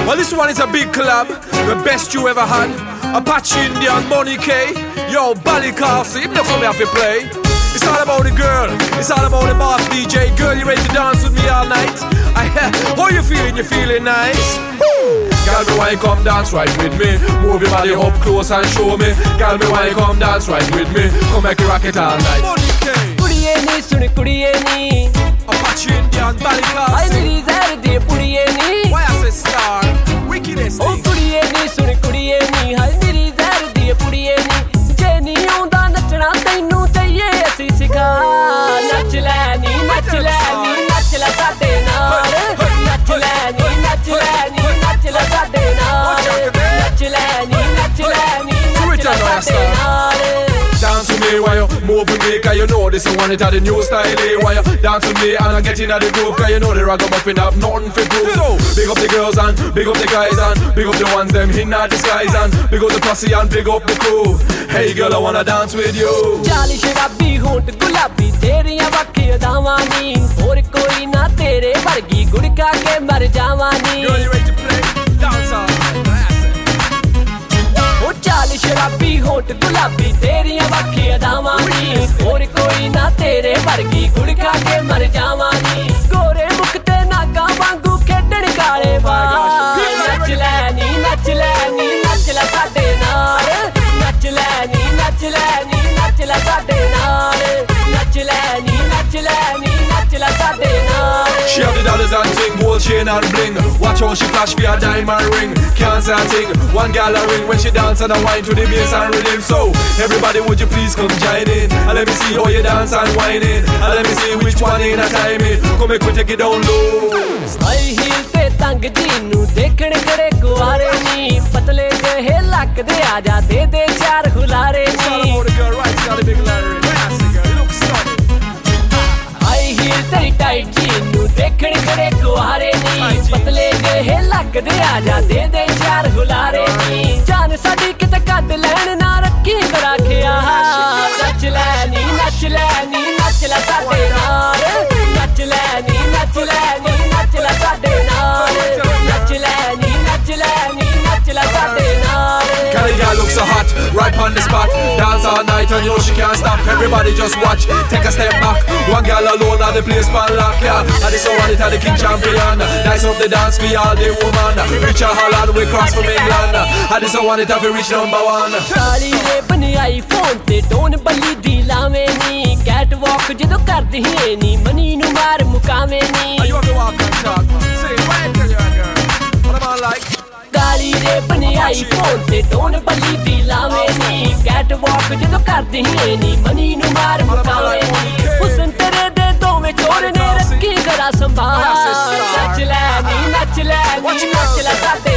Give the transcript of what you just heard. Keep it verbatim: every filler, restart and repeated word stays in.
Well, this one is a big collab, the best you ever had. Apache Indian, Money K, yo, Bally Castle, you know come here to play. It's all about the girl, it's all about the boss D J. Girl, you ready to dance with me all night? I, how you feeling? You feeling nice? Girl, me why you come dance right with me? Move your body up close and show me. Girl, me why you come dance right with me? Come make you rock it all night. Money K, कुड़िये नी सुन कुड़िये नी Apache Indian, Bally Castle. आई मेरी ज़हर दी कुड़िये नी Why I say star? Wickedest O thing. कुड़िये नी सुन कुड़िये नी हाय मेरी ज़हर दी कुड़िये नी जे नी आउंदा नचना तैनू ते ये असी सिखा नच ले नी नच ले नी नच ले साडे नाल नच ले नी नच ले नी नच ले साडे नाल नच ले नी नच ले नी नच ले साडे नाल Dance with me while you move with me, cause you know this is one it had the new style, eh? While you dance with me and I get in the groove, cause you know the ragamuffin have nothing for proof. So, big up the girls and big up the guys and big up the ones them in the disguise and big up the posse and big up the crew. Hey girl, I wanna dance with you. चाली शराबी होंठ गुलाबी तेरियां बाकी अदावां नी और कोई ना तेरे वर्गी गुड़का के मर जावां नी Girl, you ready to play? Dance on. ओ चाली शराबी होंठ गुलाबी तेरियां बाकी अदावां नी और कोई ना तेरे वर्गी गुड़का के मर जावां नी गोरे मुख ते नागा वांगू खेडण काले बाल नच ले नी नच ले नी नच ले साडे नाल नच ले नी नच ले नी नच ले साडे नाल नच ले नी नच ले नी नच ले साडे नाल She have the dollars and ting, gold chain and bling. Watch how she flash for a diamond ring. Can't say a thing, one gal a ring when she dance and a wine to the bass and rhythm. So, everybody would you please come join in and let me see how you dance and whine it. And let me see which one in a time it. Come make we take it down low. High heel ते तंग जीनू देखण खड़े कुआरे नी पतले जेहे लकदे आजा दे दे चार हुलारे It's all नी about the girl, right? It's got a big Larry. Classic girl, you look stunning. High heel तेरी टाइट जीनू देखण खड़े कुआरे नी पतले जेहे लकदे आजा दे दे चार हुलारे नी जान साडी किते कद लैण ना रखी बड़ा खिया नच ले नी नच ले नी नच ले साडे नाल नच ले नी नच ले नी नच ले साडे नाल नच ले नी नच ले नी नच ले साडे नाल Cali girl looks so hot, right on the spot. Dance all night and you know she can't stop. Everybody just watch, take a step back. One girl alone on the place man lock, yeah. And this one it had the king champion. Nice up the dance for all the woman. Reach a Holland, we cross from England. And this one it have to reach number one. ਕਾਲੀ ਰੇ ਬਣਾਈ phone ਤੇ tone ਬੱਲੀ ਦੀ ਲਾਵੇਂ ਨੀ cat ਵਾਕ ਜਦੋਂ ਕਰਦੀ ਏ ਨੀ money ਨੂੰ ਮਾਰ ਮੁਕਾਵੇਂ ਨੀ And you have to walk and talk, man. Say, why I tell you, girl? What am I like? ਕਾਲੀ ਰੇ ਬਣਾਈ ਫੋਨ ਤੇ ਟੋਨ ਬੱਲੀ ਦੀ ਲਾਵੇਂ ਨੀ ਕੈਟ ਵਾਕ ਜਦੋਂ ਕਰਦੀ ਏ ਨੀ ਮਨੀ ਨੂੰ ਮਾਰ ਮੁਕਾਵੇਂ ਨੀ ਹੁਸਨ ਤੇਰੇ ਦੇ ਦੋਵੇਂ ਚੋਰ ਨੇ ਰੱਖੀ ਜ਼ਰਾ ਸੰਭਾਲ ਨੱਚ ਲੈ ਨੀ ਨੱਚ ਲੈ ਨੀ ਨੱਚ ਲੈ ਸਾਡੇ